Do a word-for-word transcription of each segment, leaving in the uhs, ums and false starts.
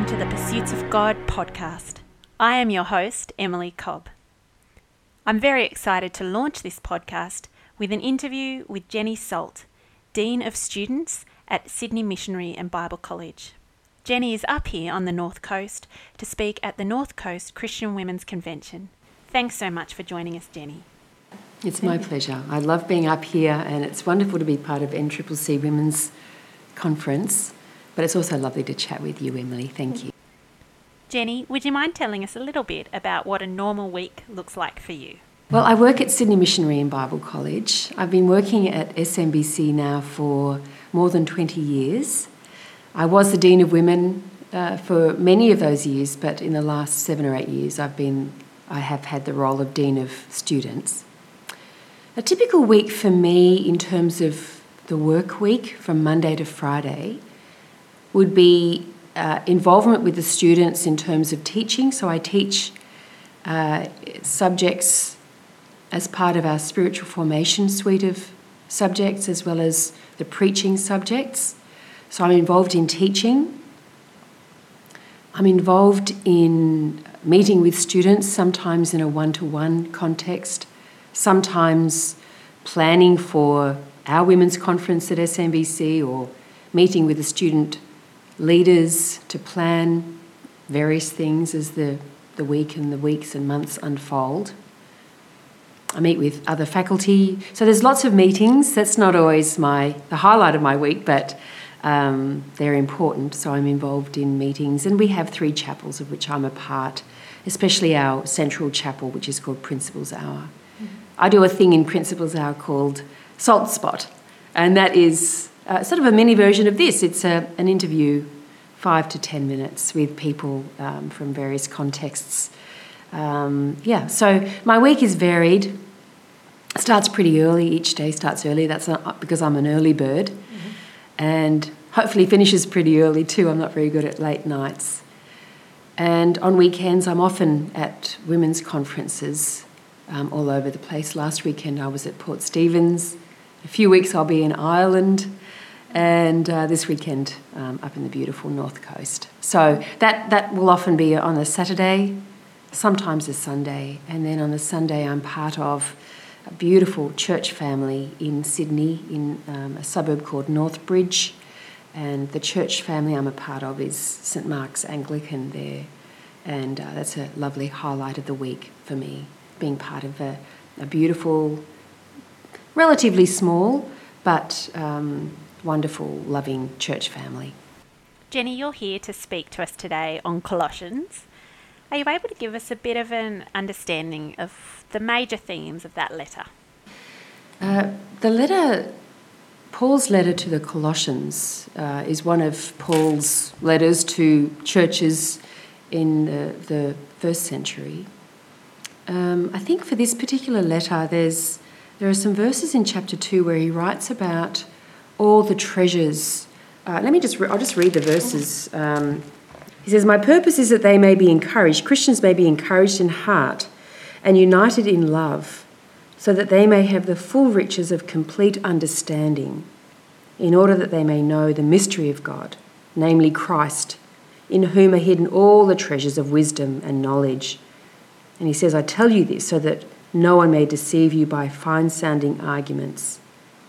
to the Pursuits of God podcast. I am your host, Emily Cobb. I'm very excited to launch this podcast with an interview with Jenny Salt, Dean of Students at Sydney Missionary and Bible College. Jenny is up here on the North Coast to speak at the North Coast Christian Women's Convention. Thanks so much for joining us, Jenny. It's my pleasure. I love being up here, and it's wonderful to be part of N C C C Women's Conference, but it's also lovely to chat with you, Emily. Thank you. Jenny, would you mind telling us a little bit about what a normal week looks like for you? Well, I work at Sydney Missionary and Bible College. I've been working at S M B C now for more than twenty years. I was the Dean of Women uh, for many of those years, but in the last seven or eight years I've been, I have had the role of Dean of Students. A typical week for me in terms of the work week from Monday to Friday would be uh, involvement with the students in terms of teaching. So I teach uh, subjects as part of our spiritual formation suite of subjects, as well as the preaching subjects. So I'm involved in teaching. I'm involved in meeting with students, sometimes in a one-to-one context, sometimes planning for our women's conference at S M B C, or meeting with the student leaders to plan various things as the, the week and the weeks and months unfold. I meet with other faculty. So there's lots of meetings. That's not always my the highlight of my week, but um, they're important. So I'm involved in meetings. And we have three chapels of which I'm a part, especially our central chapel, which is called Principals Hour. I do a thing in Principals Hour called Salt Spot, and that is uh, sort of a mini version of this. It's a, an interview, five to ten minutes, with people um, from various contexts. Um, yeah, so my week is varied. It starts pretty early. Each day starts early. That's not because I'm an early bird, mm-hmm. and hopefully finishes pretty early too. I'm not very good at late nights. And on weekends, I'm often at women's conferences Um, all over the place. Last weekend I was at Port Stephens. A few weeks I'll be in Ireland, and uh, this weekend um, up in the beautiful North Coast. So that, that will often be on a Saturday, sometimes a Sunday, and then on a Sunday I'm part of a beautiful church family in Sydney, in um, a suburb called Northbridge, and the church family I'm a part of is St Mark's Anglican there, and uh, that's a lovely highlight of the week for me, being part of a, a beautiful, relatively small, but um, wonderful, loving church family. Jenny, you're here to speak to us today on Colossians. Are you able to give us a bit of an understanding of the major themes of that letter? Uh, the letter, Paul's letter to the Colossians, uh, is one of Paul's letters to churches in the, the first century. Um, I think for this particular letter, there's there are some verses in chapter two where he writes about all the treasures. Uh, let me just re- I'll just read the verses. Um, he says, "My purpose is that they may be encouraged. Christians may be encouraged in heart and united in love, so that they may have the full riches of complete understanding, in order that they may know the mystery of God, namely Christ, in whom are hidden all the treasures of wisdom and knowledge." And he says, "I tell you this so that no one may deceive you by fine-sounding arguments."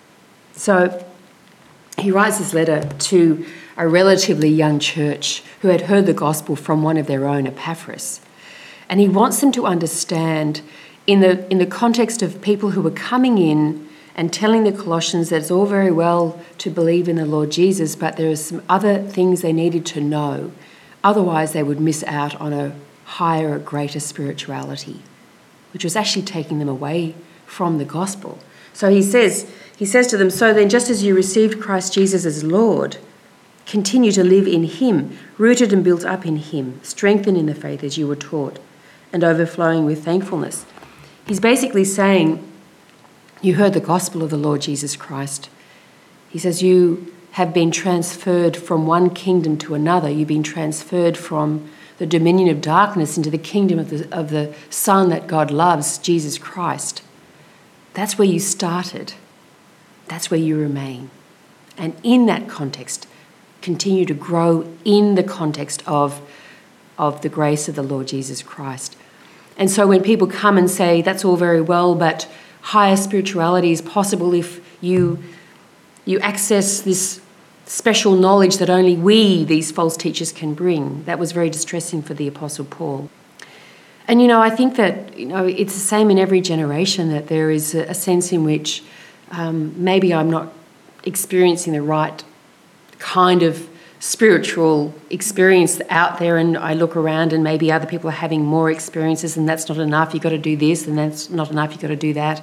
So he writes this letter to a relatively young church who had heard the gospel from one of their own, Epaphras. And he wants them to understand, in the, in the context of people who were coming in and telling the Colossians that it's all very well to believe in the Lord Jesus, but there are some other things they needed to know. Otherwise, they would miss out on a higher, greater spirituality, which was actually taking them away from the gospel. So he says, he says to them, "So then, just as you received Christ Jesus as Lord, continue to live in him, rooted and built up in him, strengthened in the faith as you were taught, and overflowing with thankfulness." He's basically saying, you heard the gospel of the Lord Jesus Christ. He says, you have been transferred from one kingdom to another. You've been transferred from the dominion of darkness into the kingdom of the, of the Son that God loves, Jesus Christ. That's where you started. That's where you remain. And in that context, continue to grow in the context of, of the grace of the Lord Jesus Christ. And so when people come and say, that's all very well, but higher spirituality is possible if you, you access this special knowledge that only we, these false teachers, can bring, that was very distressing for the Apostle Paul. And, you know, I think that, you know, it's the same in every generation, that there is a, a sense in which um, maybe I'm not experiencing the right kind of spiritual experience out there, and I look around and maybe other people are having more experiences, and that's not enough, you've got to do this, and that's not enough, you've got to do that.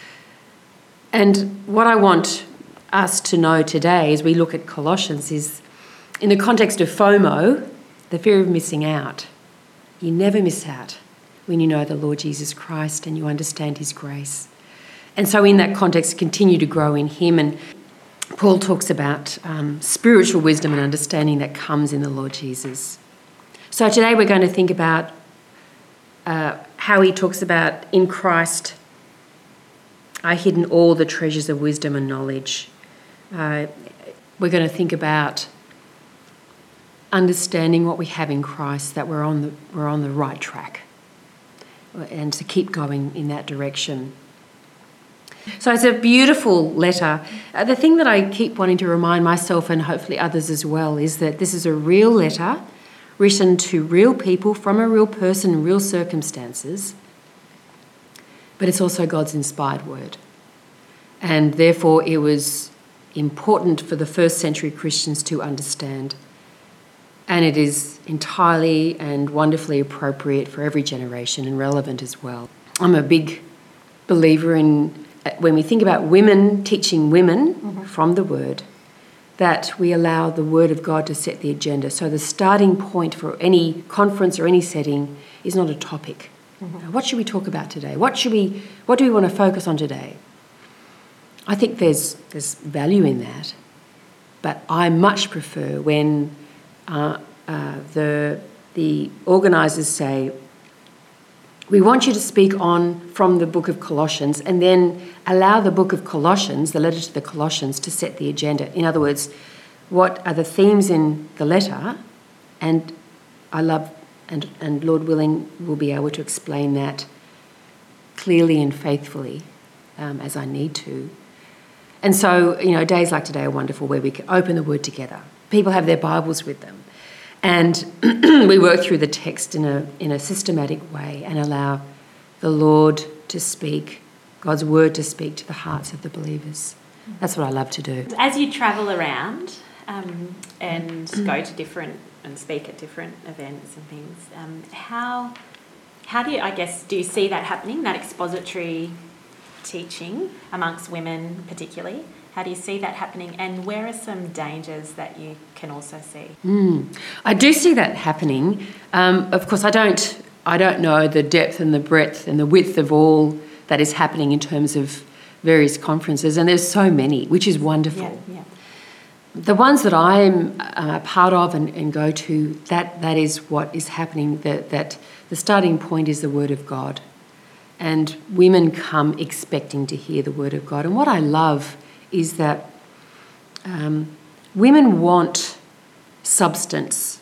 And what I want us to know today as we look at Colossians is, in the context of FOMO, the fear of missing out, you never miss out when you know the Lord Jesus Christ and you understand his grace. And so in that context, continue to grow in him. And Paul talks about um, spiritual wisdom and understanding that comes in the Lord Jesus. So today we're going to think about uh, how he talks about in Christ are hidden all the treasures of wisdom and knowledge. Uh, we're going to think about understanding what we have in Christ, that we're on the we're on the right track, and to keep going in that direction. So it's a beautiful letter. Uh, the thing that I keep wanting to remind myself, and hopefully others as well, is that this is a real letter written to real people from a real person, real circumstances, but it's also God's inspired word. And therefore it was important for the first century Christians to understand. And it is entirely and wonderfully appropriate for every generation and relevant as well. I'm a big believer in, when we think about women teaching women mm-hmm. from the Word, that we allow the Word of God to set the agenda. So the starting point for any conference or any setting is not a topic. Mm-hmm. What should we talk about today? What should we? What do we want to focus on today? I think there's there's value in that, but I much prefer when uh, uh, the the organisers say, we want you to speak on from the book of Colossians, and then allow the book of Colossians, the letter to the Colossians, to set the agenda. In other words, what are the themes in the letter? And I love, and, and Lord willing, we'll be able to explain that clearly and faithfully um, as I need to. And so, you know, days like today are wonderful, where we can open the Word together. People have their Bibles with them. And we work through the text in a in a systematic way and allow the Lord to speak, God's word to speak to the hearts of the believers. That's what I love to do. As you travel around um, and go to different and speak at different events and things, um, how how do you, I guess, do you see that happening, that expository teaching amongst women particularly? How do you see that happening, and where are some dangers that you can also see? Mm. I do see that happening. Um, of course, I don't. I don't know the depth and the breadth and the width of all that is happening in terms of various conferences, and there's so many, which is wonderful. Yeah, yeah. The ones that I'm uh, part of and, and go to, that that is what is happening. That that the starting point is the Word of God, and women come expecting to hear the Word of God. And what I love is that um, women want substance.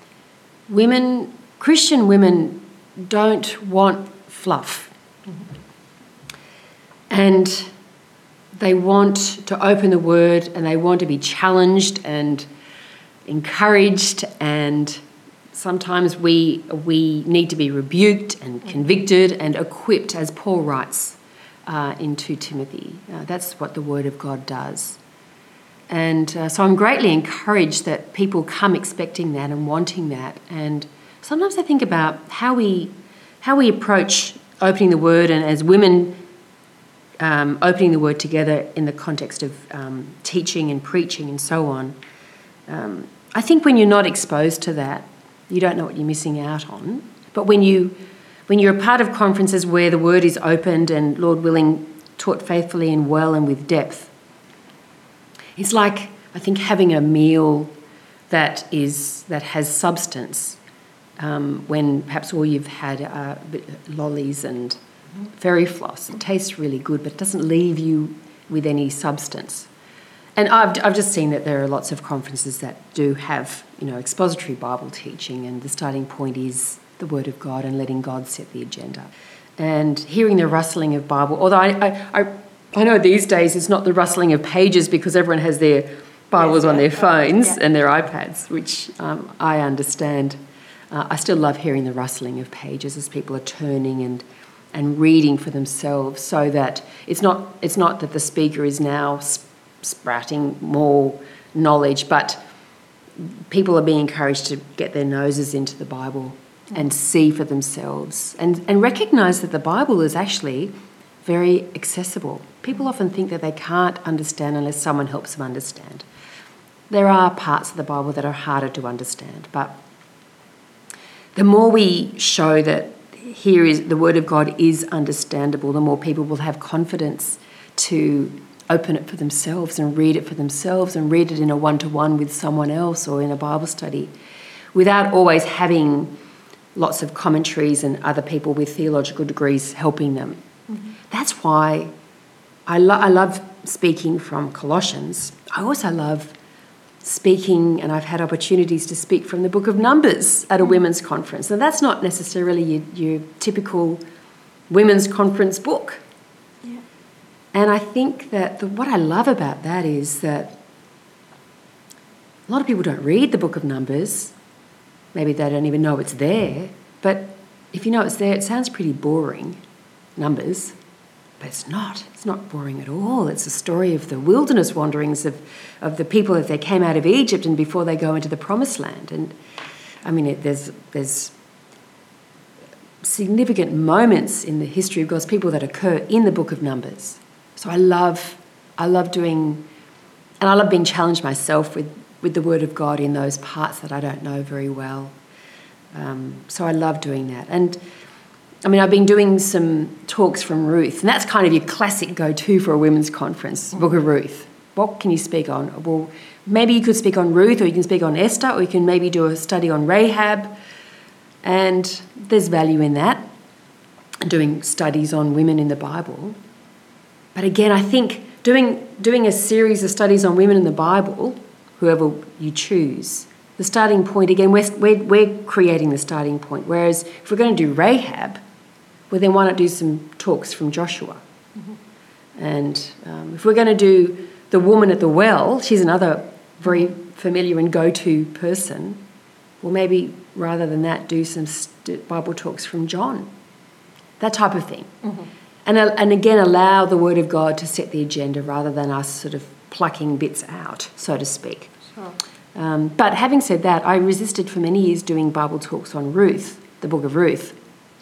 Women, Christian women, don't want fluff. Mm-hmm. And they want to open the Word, and they want to be challenged and encouraged, and sometimes we we need to be rebuked and convicted and equipped, as Paul writes Uh, in Second Timothy. Uh, that's what the Word of God does. And uh, so I'm greatly encouraged that people come expecting that and wanting that. And sometimes I think about how we how we approach opening the Word, and as women um, opening the Word together in the context of um, teaching and preaching and so on. Um, I think when you're not exposed to that, you don't know what you're missing out on. But when you When you're a part of conferences where the Word is opened and, Lord willing, taught faithfully and well and with depth, it's like, I think, having a meal that is that has substance um, when perhaps all you've had are lollies and fairy floss. It tastes really good, but it doesn't leave you with any substance. And I've, I've just seen that there are lots of conferences that do have, you know, expository Bible teaching, and the starting point is the Word of God and letting God set the agenda. And hearing the rustling of Bible, although I, I, I, I know these days it's not the rustling of pages because everyone has their Bibles yes, on their phones yeah. and their iPads, which um, I understand. Uh, I still love hearing the rustling of pages as people are turning and and reading for themselves, so that it's not it's not that the speaker is now sp- sprouting more knowledge, but people are being encouraged to get their noses into the Bible mm. and see for themselves and, and recognise that the Bible is actually very accessible. People often think that they can't understand unless someone helps them understand. There are parts of the Bible that are harder to understand, but the more we show that here is the Word of God is understandable, the more people will have confidence to open it for themselves and read it for themselves and read it in a one-to-one with someone else or in a Bible study without always having lots of commentaries and other people with theological degrees helping them. Mm-hmm. That's why I, lo- I love speaking from Colossians. I also love speaking, and I've had opportunities to speak from the book of Numbers at a women's conference. Now, that's not necessarily your, your typical women's conference book. Yeah. And I think that the, what I love about that is that a lot of people don't read the book of Numbers. Maybe they don't even know it's there. But if you know it's there, it sounds pretty boring, Numbers. But it's not. It's not boring at all. It's a story of the wilderness wanderings of, of the people as they came out of Egypt and before they go into the Promised Land. And, I mean, it, there's there's significant moments in the history of God's people that occur in the book of Numbers. So I love I love doing, and I love being challenged myself with, with the Word of God in those parts that I don't know very well. Um, so I love doing that. And I mean, I've been doing some talks from Ruth, and that's kind of your classic go-to for a women's conference, Book of Ruth. What can you speak on? Well, maybe you could speak on Ruth, or you can speak on Esther, or you can maybe do a study on Rahab, and there's value in that, doing studies on women in the Bible. But again, I think doing doing a series of studies on women in the Bible, whoever you choose, the starting point, again, we're, we're, we're creating the starting point, whereas if we're going to do Rahab, well, then why not do some talks from Joshua? Mm-hmm. And um, if we're going to do the woman at the well, she's another very familiar and go-to person, well, maybe rather than that, do some st- Bible talks from John, that type of thing. Mm-hmm. And, uh, and again, allow the Word of God to set the agenda rather than us sort of plucking bits out, so to speak. Sure. Um, but having said that, I resisted for many years doing Bible talks on Ruth, the book of Ruth,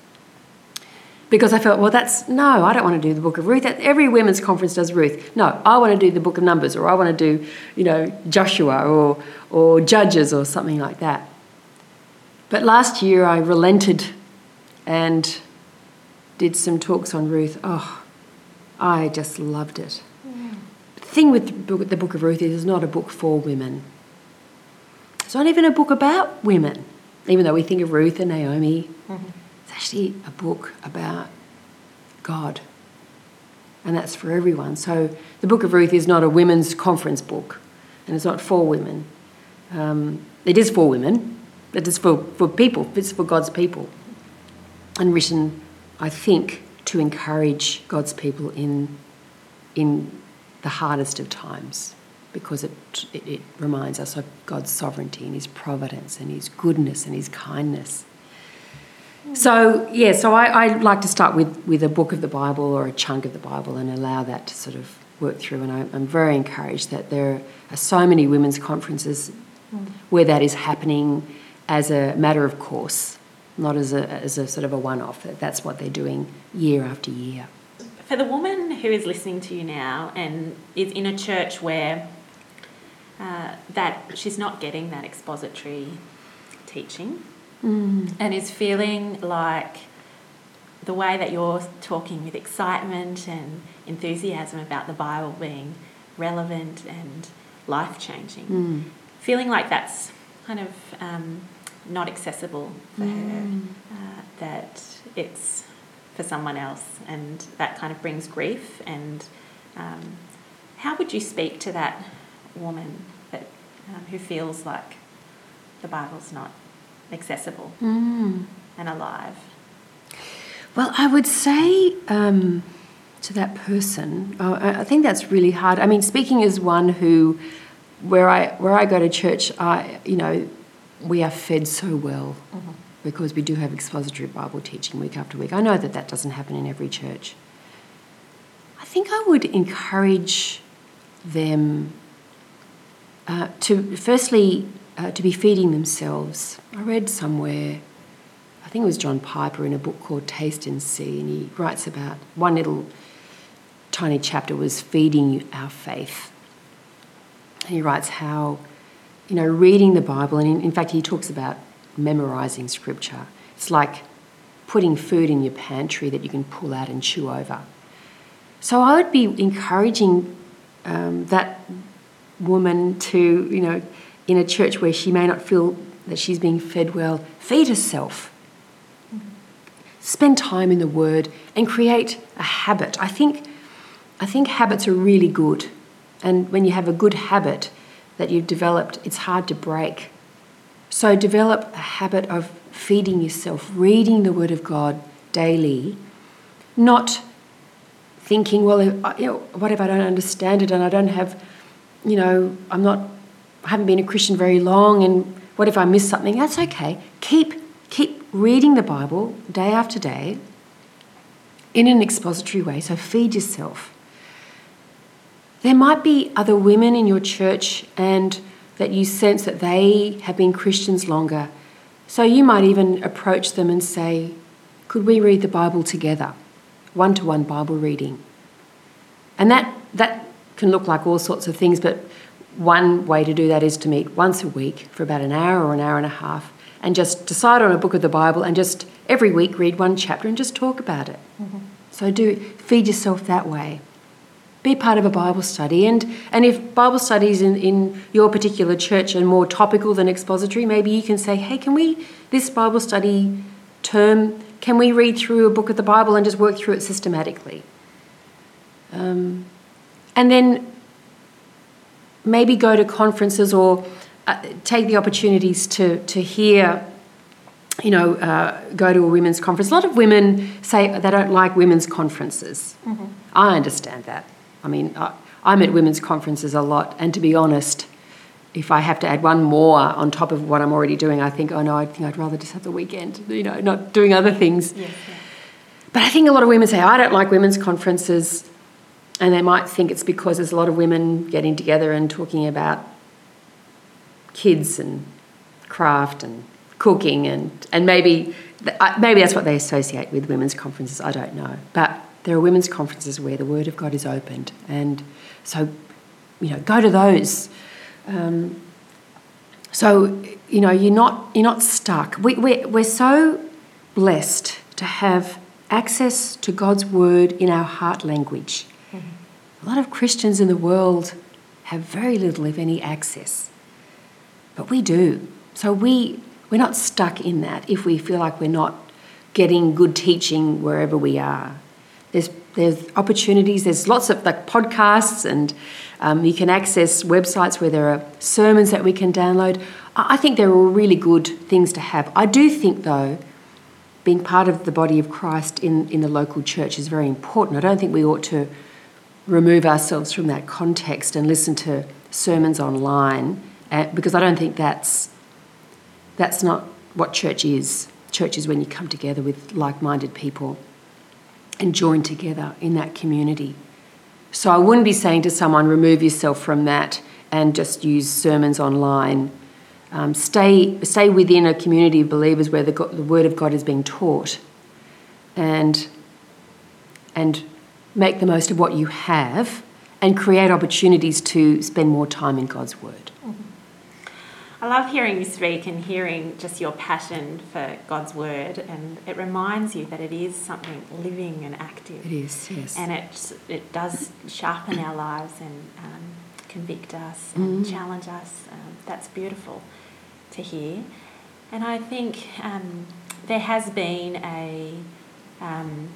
because I felt, well, that's, no, I don't want to do the book of Ruth. Every women's conference does Ruth. No, I want to do the book of Numbers, or I want to do, you know, Joshua or or Judges or something like that. But last year I relented and did some talks on Ruth. Oh, I just loved it. Mm. The thing with the book, the book of Ruth is it's not a book for women. It's not even a book about women, even though we think of Ruth and Naomi. Mm-hmm. It's actually a book about God, and that's for everyone. So the book of Ruth is not a women's conference book, and it's not for women. Um, it is for women. It is for, for people. It's for God's people, and written, I think, to encourage God's people in in the hardest of times, because it, it it reminds us of God's sovereignty and His providence and His goodness and His kindness. So, yeah, so I, I like to start with, with a book of the Bible or a chunk of the Bible and allow that to sort of work through. And I, I'm very encouraged that there are so many women's conferences mm. where that is happening as a matter of course, not as a as a sort of a one-off. That that's what they're doing year after year. For the woman who is listening to you now and is in a church where uh, that she's not getting that expository teaching, Mm. and is feeling like the way that you're talking with excitement and enthusiasm about the Bible being relevant and life-changing, mm. feeling like that's kind of um, not accessible for mm. her, uh, that it's for someone else, and that kind of brings grief. And um, how would you speak to that woman that um, who feels like the Bible's not accessible Mm. and alive? Well, I would say um, to that person, oh, I I think that's really hard. I mean, speaking as one who, where I where I go to church, I you know, we are fed so well Mm-hmm. because we do have expository Bible teaching week after week. I know that that doesn't happen in every church. I think I would encourage them uh, to, firstly, uh, to be feeding themselves. I read somewhere, I think it was John Piper in a book called Taste and See, and he writes about one little tiny chapter was feeding our faith. And he writes how, you know, reading the Bible, and in, in fact he talks about memorising scripture. It's like putting food in your pantry that you can pull out and chew over. So I would be encouraging um, that woman to, you know, in a church where she may not feel that she's being fed well, feed herself. Mm-hmm. Spend time in the Word and create a habit. I think, I think habits are really good. And when you have a good habit that you've developed, it's hard to break. So develop a habit of feeding yourself, reading the Word of God daily, not thinking, well, you know, what if I don't understand it and I don't have, you know, I'm not, I haven't been a Christian very long, and what if I miss something? That's okay. Keep keep reading the Bible day after day in an expository way, so feed yourself. There might be other women in your church and that you sense that they have been Christians longer. So you might even approach them and say, could we read the Bible together? One-to-one Bible reading. And that that can look like all sorts of things, but one way to do that is to meet once a week for about an hour or an hour and a half and just decide on a book of the Bible and just every week read one chapter and just talk about it. Mm-hmm. So do feed yourself that way. Be part of a Bible study. And, and if Bible studies in, in your particular church are more topical than expository, maybe you can say, hey, can we, this Bible study term, can we read through a book of the Bible and just work through it systematically? Um, and then maybe go to conferences or uh, take the opportunities to, to hear, you know, uh, go to a women's conference. A lot of women say they don't like women's conferences. Mm-hmm. I understand that. I mean, I, I'm at women's conferences a lot, and to be honest, if I have to add one more on top of what I'm already doing, I think, oh no, I think I'd rather just have the weekend, you know, not doing other things. Yes, yeah. But I think a lot of women say, I don't like women's conferences, and they might think it's because there's a lot of women getting together and talking about kids and craft and cooking, and, and maybe maybe that's what they associate with women's conferences. I don't know. But there are women's conferences where the Word of God is opened, and so, you know, go to those. Um, so, you know, you're not you're not stuck. We, we're, we're so blessed to have access to God's Word in our heart language. Mm-hmm. A lot of Christians in the world have very little, if any, access. But we do. So we, we're not stuck in that if we feel like we're not getting good teaching wherever we are. There's there's opportunities. There's lots of like podcasts, and um, you can access websites where there are sermons that we can download. I think they're all really good things to have. I do think, though, being part of the body of Christ in, in the local church is very important. I don't think we ought to remove ourselves from that context and listen to sermons online, uh, because I don't think that's that's not what church is. Church is when you come together with like-minded people and join together in that community. So I wouldn't be saying to someone, remove yourself from that and just use sermons online. Um, stay stay within a community of believers where the, God, the Word of God is being taught, and and make the most of what you have and create opportunities to spend more time in God's Word. Mm-hmm. I love hearing you speak and hearing just your passion for God's Word, and it reminds you that it is something living and active. It is, yes. And it it does sharpen our lives and um, convict us and mm. challenge us. Um, that's beautiful to hear. And I think um, there has been a um,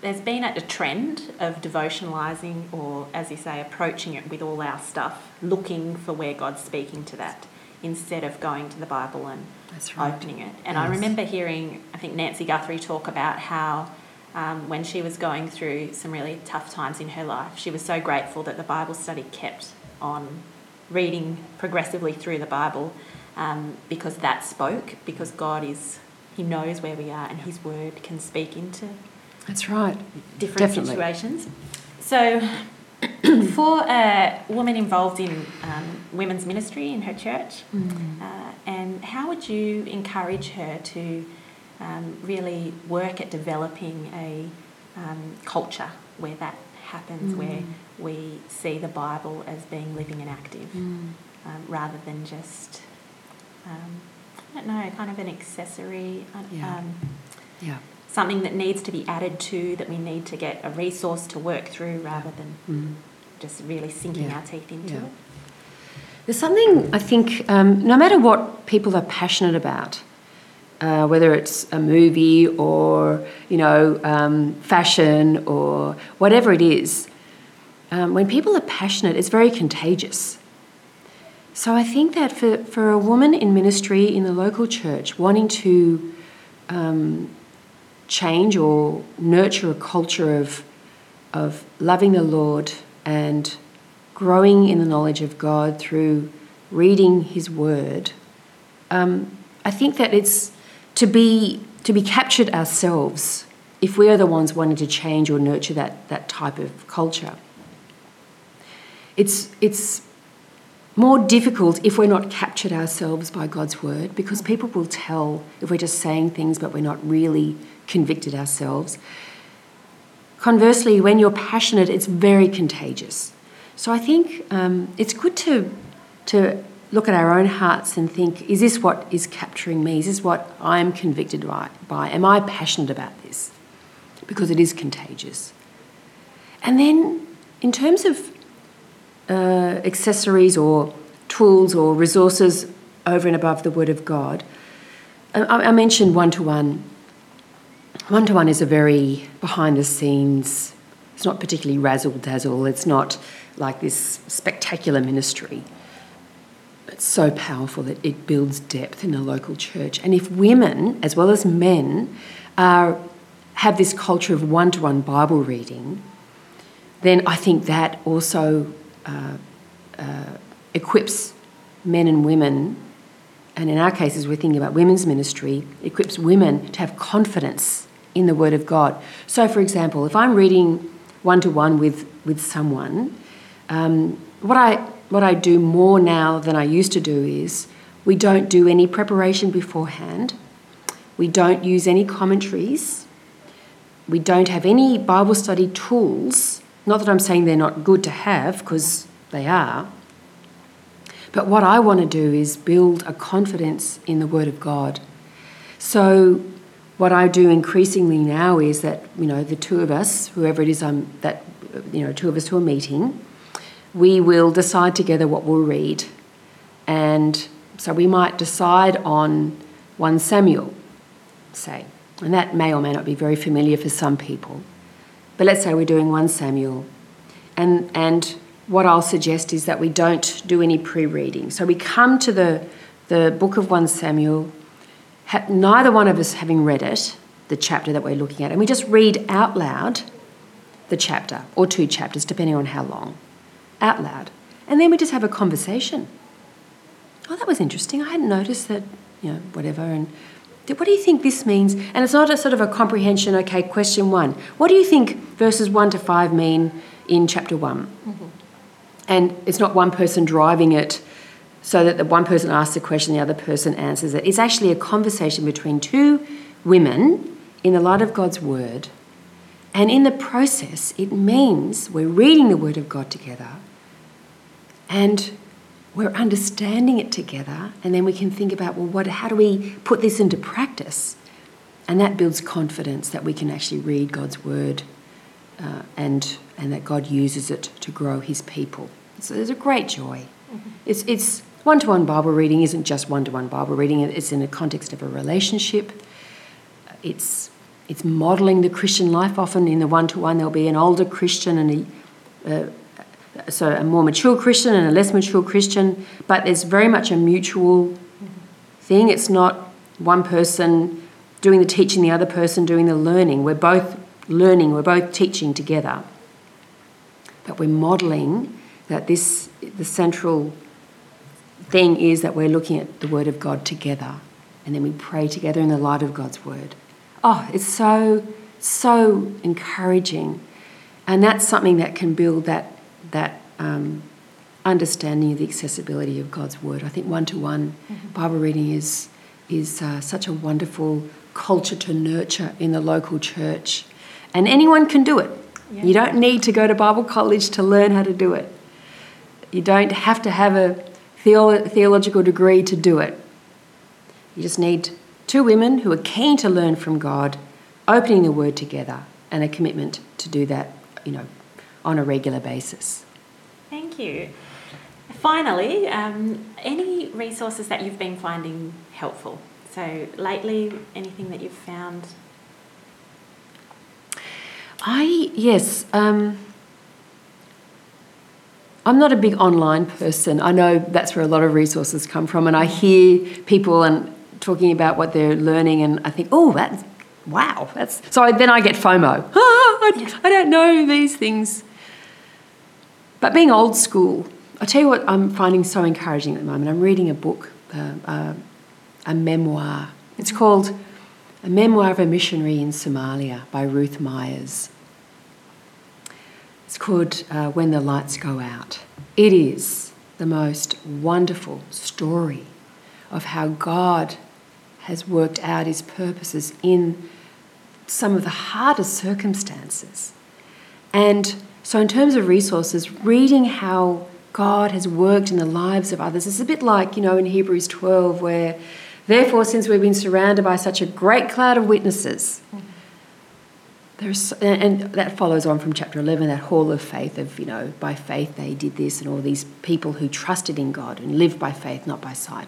there's been a trend of devotionalising, or, as you say, approaching it with all our stuff, looking for where God's speaking to that, instead of going to the Bible and That's right. opening it. And Yes. I remember hearing, I think, Nancy Guthrie talk about how um, when she was going through some really tough times in her life, she was so grateful that the Bible study kept on reading progressively through the Bible, um, because that spoke, because God is, he knows where we are and his word can speak into That's right. different Definitely. situations. So for a woman involved in um, women's ministry in her church, Mm. uh, and how would you encourage her to um, really work at developing a um, culture where that happens, Mm. where we see the Bible as being living and active, Mm. um, rather than just, um, I don't know, kind of an accessory, um, Yeah. Yeah. something that needs to be added to, that we need to get a resource to work through, rather than Mm. just really sinking Yeah. our teeth into Yeah. it. There's something, I think, um, no matter what people are passionate about, uh, whether it's a movie or, you know, um, fashion or whatever it is, um, when people are passionate, it's very contagious. So I think that for, for a woman in ministry in the local church wanting to um, change or nurture a culture of, of loving the Lord and growing in the knowledge of God through reading his word, um, I think that it's to be to be captured ourselves if we are the ones wanting to change or nurture that, that type of culture. It's it's more difficult if we're not captured ourselves by God's word, because people will tell if we're just saying things but we're not really convicted ourselves. Conversely, when you're passionate, it's very contagious. So I think um, it's good to to look at our own hearts and think, is this what is capturing me? Is this what I'm convicted by? by? Am I passionate about this? Because it is contagious. And then in terms of uh, accessories or tools or resources over and above the Word of God, I, I mentioned one-to-one. One-to-one is a very behind-the-scenes, it's not particularly razzle-dazzle, it's not like this spectacular ministry. It's so powerful that it builds depth in a local church. And if women, as well as men, are, have this culture of one-to-one Bible reading, then I think that also uh, uh, equips men and women, and in our cases we're thinking about women's ministry, equips women to have confidence in the Word of God. So, for example, if I'm reading one-to-one with, with someone, um, what I what I do more now than I used to do is we don't do any preparation beforehand. We don't use any commentaries. We don't have any Bible study tools. Not that I'm saying they're not good to have, because they are. But what I want to do is build a confidence in the Word of God. So what I do increasingly now is that, you know, the two of us, whoever it is I'm, that, you know, two of us who are meeting, we will decide together what we'll read. And so we might decide on First Samuel, say, and that may or may not be very familiar for some people. But let's say we're doing First Samuel, and and what I'll suggest is that we don't do any pre-reading. So we come to the, the book of First Samuel, ha- neither one of us having read it, the chapter that we're looking at, and we just read out loud the chapter, or two chapters, depending on how long, out loud. And then we just have a conversation. Oh, that was interesting. I hadn't noticed that, you know, whatever. And what do you think this means? And it's not a sort of a comprehension, okay, question one. What do you think verses one to five mean in chapter one? Mm-hmm. And it's not one person driving it so that the one person asks the question, the other person answers it. It's actually a conversation between two women in the light of God's word. And in the process, it means we're reading the Word of God together and we're understanding it together, and then we can think about, well, what? How do we put this into practice? And that builds confidence that we can actually read God's Word uh, and and that God uses it to grow his people. So there's a great joy. Mm-hmm. It's, it's one-to-one Bible reading isn't just one-to-one Bible reading. It's in the context of a relationship. It's it's modelling the Christian life. Often in the one-to-one there'll be an older Christian and a, uh, so a more mature Christian and a less mature Christian, but there's very much a mutual thing. It's not one person doing the teaching, the other person doing the learning. We're both learning, we're both teaching together. But we're modelling that this, the central thing is that we're looking at the Word of God together, and then we pray together in the light of God's Word. Oh, it's so, so encouraging. And that's something that can build that, that um, understanding of the accessibility of God's Word. I think one-to-one mm-hmm. Bible reading is, is uh, such a wonderful culture to nurture in the local church. And anyone can do it. Yeah. You don't need to go to Bible college to learn how to do it. You don't have to have a theo- theological degree to do it. You just need two women who are keen to learn from God, opening the Word together, and a commitment to do that, you know, on a regular basis. Thank you. Finally, um, any resources that you've been finding helpful? So lately, anything that you've found? I, yes. Um, I'm not a big online person. I know that's where a lot of resources come from, and I hear people and talking about what they're learning, and I think, oh, that's, wow. That's so then I get FOMO. Ah, I, I don't know these things. But being old school, I'll tell you what I'm finding so encouraging at the moment. I'm reading a book, uh, uh, a memoir. It's called A Memoir of a Missionary in Somalia by Ruth Myers. It's called uh, When the Lights Go Out. It is the most wonderful story of how God has worked out his purposes in some of the hardest circumstances. And so in terms of resources, reading how God has worked in the lives of others, it's a bit like, you know, in Hebrews twelve where, therefore, since we've been surrounded by such a great cloud of witnesses, there's, and that follows on from chapter eleven, that hall of faith of, you know, by faith they did this, and all these people who trusted in God and lived by faith, not by sight.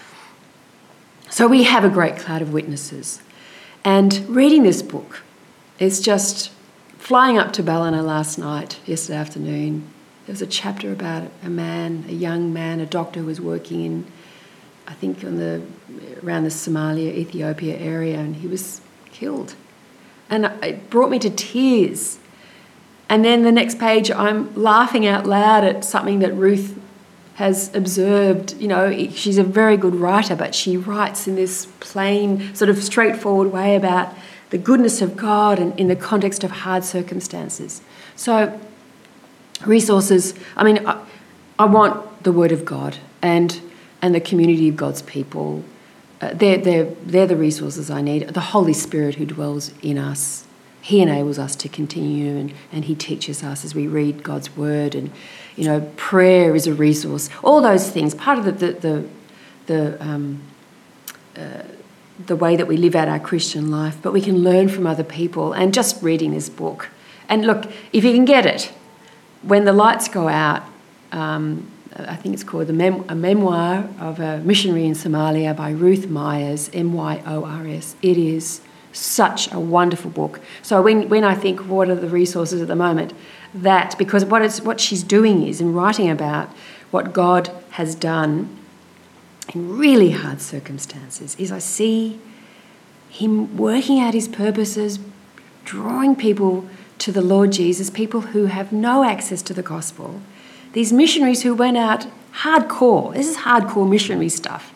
So we have a great cloud of witnesses. And reading this book is just flying up to Ballina last night, yesterday afternoon. There was a chapter about a man, a young man, a doctor who was working in, I think, on the around the Somalia, Ethiopia area, and he was killed. And it brought me to tears. And then the next page, I'm laughing out loud at something that Ruth has observed. You know, she's a very good writer, but she writes in this plain, sort of straightforward way about the goodness of God and in the context of hard circumstances. So resources, I mean, I, I want the Word of God and and the community of God's people. Uh, they're, they're, they're the resources I need. The Holy Spirit who dwells in us, he enables us to continue, and, and he teaches us as we read God's Word. And, you know, prayer is a resource. All those things, part of the the the, the, um, uh, the way that we live out our Christian life, but we can learn from other people. And just reading this book. And look, if you can get it, When the Lights Go Out, um, I think it's called the Mem- A Memoir of a Missionary in Somalia by Ruth Myers, M Y O R S. It is such a wonderful book. So when, when I think, what are the resources at the moment? That, because what it's what she's doing is, in writing about what God has done in really hard circumstances, is I see him working out his purposes, drawing people to the Lord Jesus, people who have no access to the gospel. These missionaries who went out hardcore, this is hardcore missionary stuff,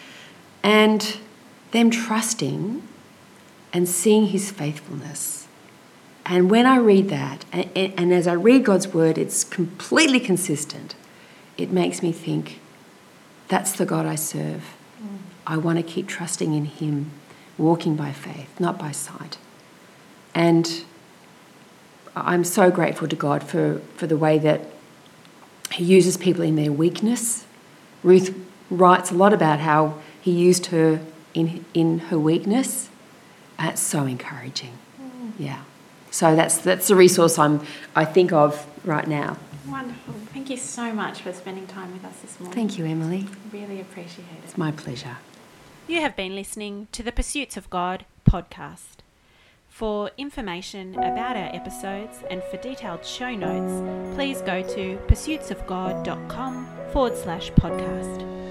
and them trusting and seeing his faithfulness. And when I read that, and, and as I read God's Word, it's completely consistent. It makes me think, that's the God I serve. Mm. I want to keep trusting in him, walking by faith, not by sight. And I'm so grateful to God for, for the way that he uses people in their weakness. Ruth writes a lot about how he used her in in her weakness. That's so encouraging. Mm. Yeah. So that's that's the resource I'm I think of right now. Wonderful. Thank you so much for spending time with us this morning. Thank you, Emily. Really appreciate it. It's my pleasure. You have been listening to the Pursuits of God podcast. For information about our episodes and for detailed show notes, please go to pursuitsofgod.com forward slash podcast.